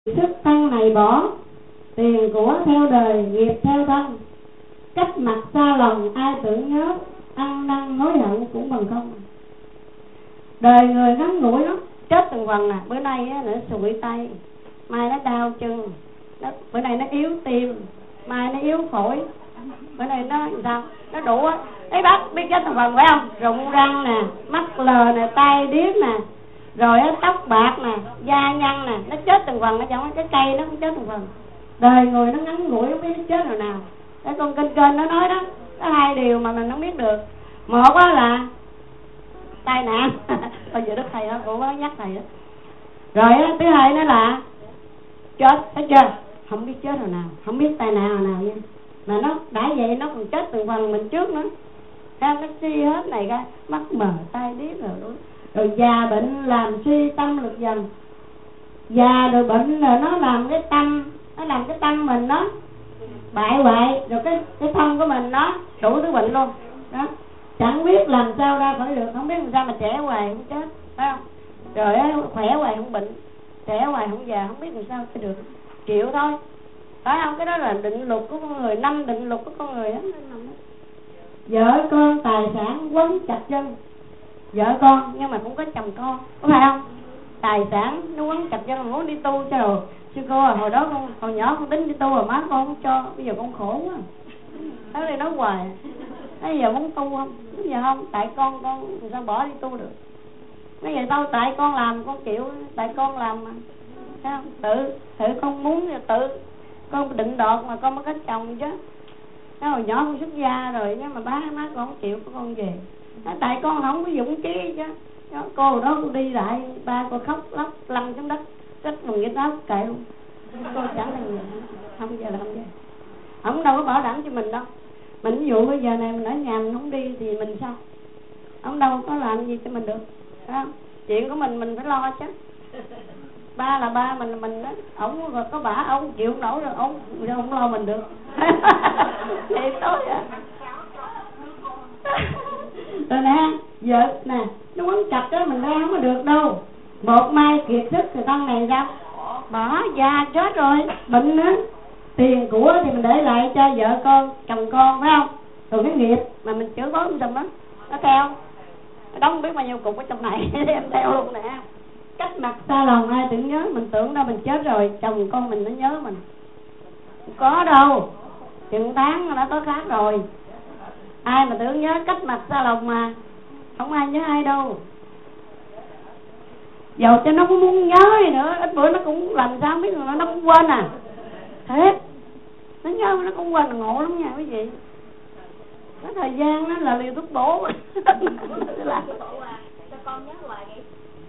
Sức thân này bỏ, tiền của theo đời, nghiệp theo thân. Cách mặt xa lòng ai tưởng nhớ, ăn năn hối hận cũng bằng không. Đời người ngắn ngủi lắm, chết từng phần nè. Bữa nay á, nó sụi tay, mai nó đau chân, bữa nay nó yếu tim, mai nó yếu phổi, bữa nay nó sao, nó đủ á. Thấy bác biết chết từng phần phải không? Rụng răng nè, mắt lờ nè, tay điếc nè, rồi á, tóc bạc nè, da nhăn nè, nó chết từng phần. Nó chẳng cái cây nó cũng chết từng phần. Đời người nó ngắn ngủi, không biết nó chết rồi nào. Cái con kênh nó nói đó, có hai điều mà mình không biết được. Một á là tai nạn. Bây giờ Đức Thầy đó cũng có nhắc thầy đó. Rồi á, thứ hai nó là chết, thấy chưa? Không biết chết hồi nào, không biết tai nạn hồi nào nha. Mà nó đã vậy nó còn chết từng phần mình trước nữa. Nó suy hết này ra, mắt mờ, tai điếc rồi già bệnh làm suy tâm lực dần. Già rồi bệnh rồi nó làm cái tâm mình nó bại hoại, rồi cái thân của mình nó đủ thứ bệnh luôn đó. Chẳng biết làm sao ra khỏi được, không biết làm sao mà trẻ hoài không chết, phải không? Rồi khỏe hoài không bệnh, trẻ hoài không già, không biết làm sao phải được, chịu thôi, phải không? Cái đó là định luật của con người, 5 định luật của con người đó. Vợ con tài sản quấn chặt chân. Vợ con nhưng mà cũng có chồng con, có phải không? Tài sản nó quấn chặt chân, muốn đi tu cho rồi. Sư cô hồi đó hồi nhỏ con tính đi tu rồi má con không cho, bây giờ con khổ quá. Đó đây nói hoài. Bây giờ muốn tu không? Bây giờ không, tại con sao bỏ đi tu được. Bây giờ đâu, tại con làm con chịu, tại con làm mà. Thấy không? Tự con muốn thì tự con định đoạt mà con mới có chồng chứ. Nó hồi nhỏ con xuất gia rồi nhưng mà má con không chịu con về. Tại con không có dũng chí chứ. Cô đó cô đi lại, ba cô khóc lóc lăn xuống đất, rất mừng cái đó kệ luôn. Cô chẳng là gì, không về là không về. Ông đâu có bảo đảm cho mình đâu. Mình ví dụ bây giờ này mình ở nhà mình không đi thì mình sao? Ông đâu có làm gì cho mình được, phải không? Chuyện của mình phải lo chứ. Ba là ba mình đó, ổng có bả ổng chịu không nổi rồi ổng không lo mình được. Thì tốt vậy. Rồi nè, vợ nè, nó quấn chặt đó mình ra không có được đâu. Một mai kiệt sức thì con này ra bỏ, già chết rồi, bệnh nữa. Tiền của thì mình để lại cho vợ con, chồng con, phải không? Rồi cái nghiệp mà mình chữa bóp trong đó, nó theo. Nó không biết bao nhiêu cục ở trong này, em theo luôn nè. Cách mặt xa lòng ai tưởng nhớ, mình tưởng đâu mình chết rồi, chồng con mình nó nhớ mình. Không có đâu, chừng tháng nó có khác rồi. Ai mà tưởng nhớ cách mặt xa lòng mà không ai nhớ ai đâu. Dầu cho nó cũng muốn nhớ đi nữa, ít bữa nó cũng làm sao biết rồi nó cũng quên à. Thế nó nhớ nó cũng quên, là ngộ lắm nha quý vị. Cái thời gian nó là liều thuốc bổ. Là cho con nhớ hoài vậy.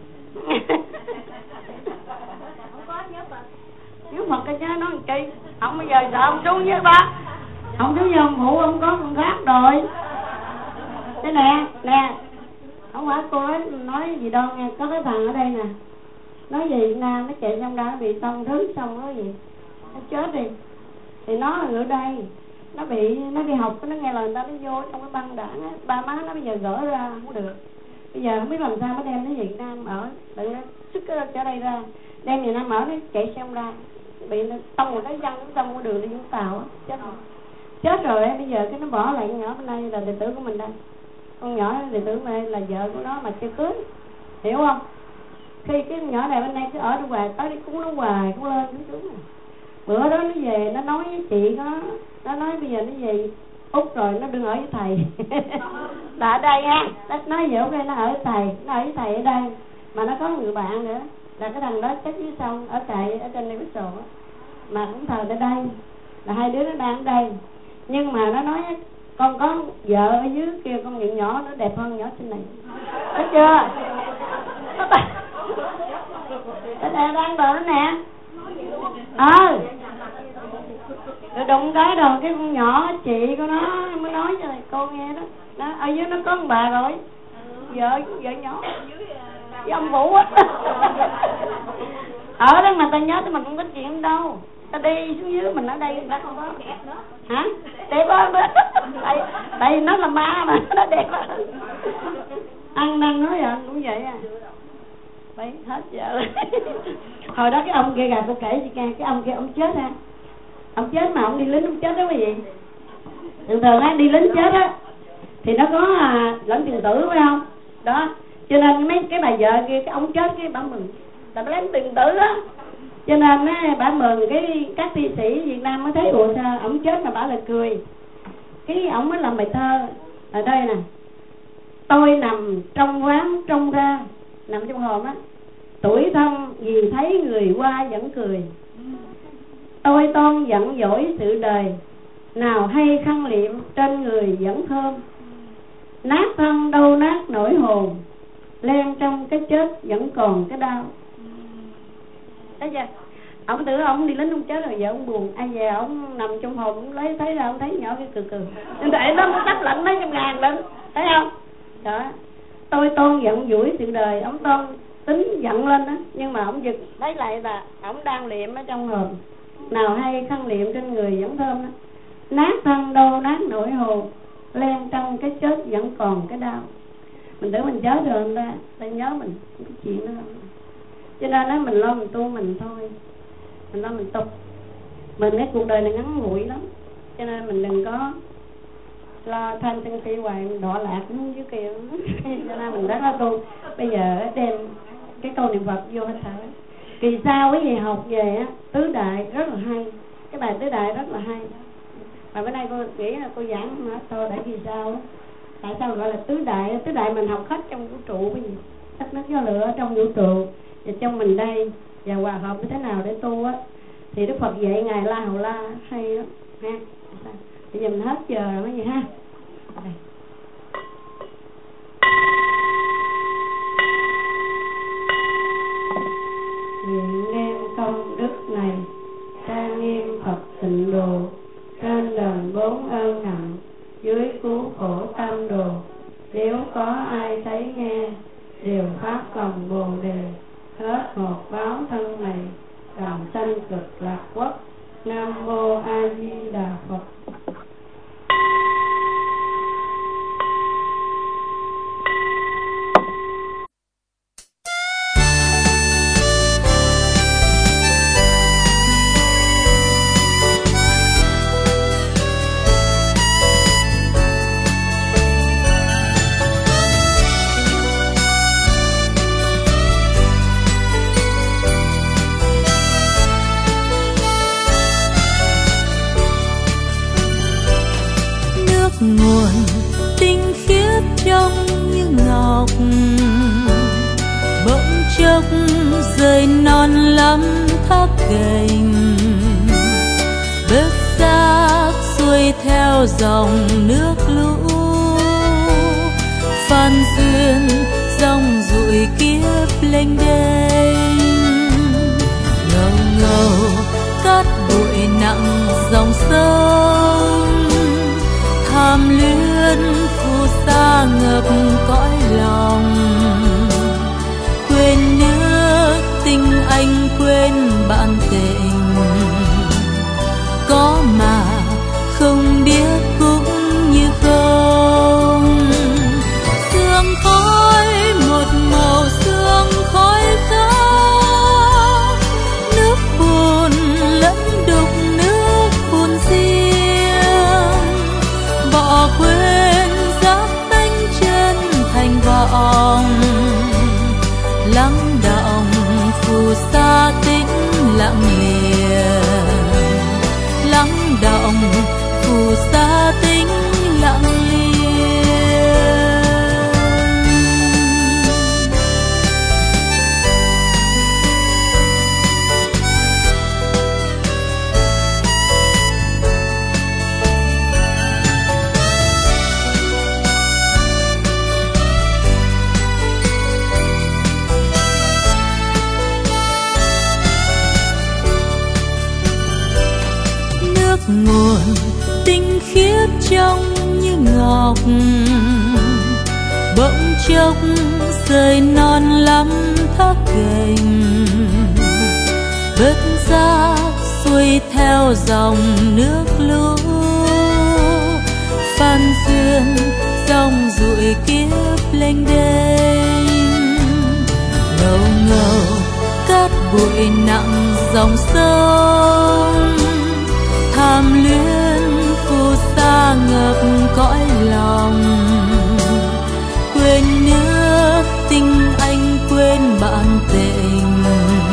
Không có nhớ Phật. Nhớ Phật cái nhớ nó làm chi. Không bây giờ sợ ông xuống với ba. Ông xuống với ông phụ ông có con khác rồi. Thế nè. Không phải cô nói gì đâu nghe, có cái thằng ở đây nè. Nói về Việt Nam nó chạy xong đó nó bị tông thứ xong nó gì. Nó chết đi. Thì nó là ở đây. Nó đi học, nó nghe lời người ta nó vô trong cái băng đảng á, ba má nó bây giờ gỡ ra không được. Bây giờ không biết làm sao nó đem đến Việt Nam ở, tự nó sức trở đây ra, đem Việt Nam ở nó chạy xong ra, bị nó tông một cái văng xong cái đường đi Vũng Tàu á, chết rồi bây giờ cái nó bỏ lại con nhỏ bên đây là đệ tử của mình đây. Con nhỏ đệ tử bên đây là vợ của nó mà chưa cưới, hiểu không? Khi cái nhỏ này bên đây cứ ở trong hoài, tới đi cúng nó hoài, cũng lên cũng xuống. Bữa đó nó về nó nói với chị nó nói bây giờ nó về Úc rồi, nó đừng ở với thầy. Là ở đây ha, nó nói về Úc đây nó ở với thầy ở đây. Mà nó có người bạn nữa, là cái thằng đó chết dưới sông ở tại ở trên đây Bích Sồ á, mà cũng thờ ở đây, là hai đứa nó đang ở đây. Nhưng mà nó nói con có vợ ở dưới kia, con nhận nhỏ nó đẹp hơn nhỏ trên này, thấy chưa? Nó đang đợi nó nè. Rồi đụng cái đầu cái con nhỏ chị của nó mới nói cho cô nghe đó. Nó ở dưới nó có một bà rồi, vợ nhỏ với ông Vũ á. Ở đó mà ta nhớ thì mình không có chuyện đâu. Ta đi xuống dưới mình ở đây người ta không có đẹp nữa. Hả? Đẹp hơn nữa. Tại vì nó là ma mà nó đẹp hơn. Ăn năn nói vậy cũng vậy à. Bấy hết giờ. Hồi đó cái ông kia gà tôi kể chị nghe, cái ông kia ông chết ha. Ông chết mà ông đi lính ông chết đó quý vị. Thường thường á đi lính chết á thì nó có lãnh tiền tử phải không? Đó. Cho nên mấy cái bà vợ kia cái ông chết cái bà mừng. Là bà lãnh tiền tử á. Cho nên á bà mừng cái các thi sĩ Việt Nam mới thấy ủa sao ông chết mà bà lại cười. Cái ông mới làm bài thơ ở đây nè. Tôi nằm trong quán trông ra, nằm trong hòm á, tuổi thân vì thấy người qua vẫn cười. Tôi toan giận dỗi sự đời, nào hay khăn liệm trên người vẫn thơm. Nát thân đâu nát nỗi hồn, len trong cái chết vẫn còn cái đau. Thấy chưa? Ông tưởng ông đi lính ông chết rồi, giờ ông buồn. Ai về ông nằm trong hồn, ông lấy thấy ra ông thấy nhỏ cái cười cười. Nên tại nó đắp lạnh mấy trăm ngàn lên, thấy không? Đó. Tôi toan giận dỗi sự đời, ông toan tính giận lên đó, nhưng mà ông giật lấy lại là ông đang liệm ở trong hồn. Nào hay khăn liệm trên người vẫn thơm đó. Nát thân đâu nát nỗi hồn, len trong cái chết vẫn còn cái đau. Mình tưởng mình chết rồi người ta nhớ mình cái chuyện đó. Cho nên đó mình lo mình tu mình thôi, mình lo mình tục. Mình cái cuộc đời này ngắn ngủi lắm, cho nên mình đừng có lo thanh sân si hoài, mình đọa lạc cũng dưới kia. Cho nên mình rất là tu. Bây giờ đem cái câu niệm Phật vô hơi thở. Kỳ sau quý vị học về á, tứ đại rất là hay. Cái bài tứ đại rất là hay. Và bữa nay cô nghĩ là cô giảng hết thôi để kỳ sau á. Tại sao gọi là tứ đại? Tứ đại mình học hết trong vũ trụ cái gì? Đất nước gió lửa trong vũ trụ và trong mình đây, và hòa hợp như thế nào để tu á. Thì Đức Phật dạy Ngài La Hầu La hay lắm ha. Bây giờ mình hết giờ rồi mấy gì ha. Đây. Nguyện đem công đức này trang nghiêm Phật tịnh độ, trên đền bốn ơn nặng, dưới cứu khổ tam đồ. Nếu có ai thấy nghe, đều phát lòng bồ đề, hết một báo thân này, đồng sanh cực lạc quốc. Nam mô A Di Đà Phật. Nguồn tinh khiết trong như ngọc, bỗng chốc rơi non lắm thác gành, bớt xác xuôi theo dòng nước lũ, phan duyên dòng dụi kiếp lênh đênh, ngầu ngầu cát bụi nặng dòng sông, tham luyến phù sa ngập cõi lòng, quên nước tình anh quên bạn tình, có mà không biết cũng như không. Sương khói một màu sương khói khác, nước bùn lẫn đục nước bùn riêng, bỏ quên giáp tanh chân thành vọng, lắng động phù sa tĩnh lặng lìa, lắng động phù sa tĩnh lặng lìa. Nguồn tinh khiết trong như ngọc, bỗng chốc rơi non lắm thác gành, bớt xác xuôi theo dòng nước lũ, phan duyên dòng dụi kiếp lênh đênh, ngầu ngầu cát bụi nặng dòng sông, tham luyến phù sa ngập cõi lòng. Quên nước tình anh quên bạn tình,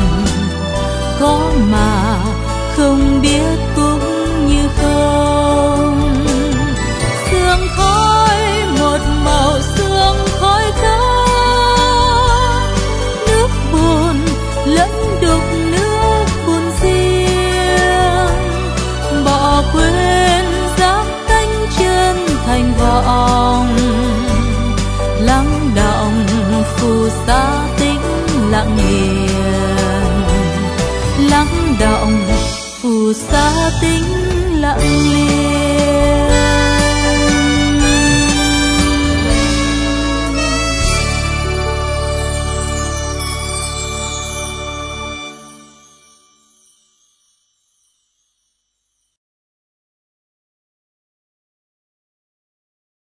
có mà không biết cũng như không. Sương khói một màu sương khói khác, nước buồn lẫn đục nước buồn riêng. Bỏ quên giáp cánh chân thành vọng, lắng đọng phù sa tĩnh lặng hiền, lắng đọng phù sa tĩnh lặng liền.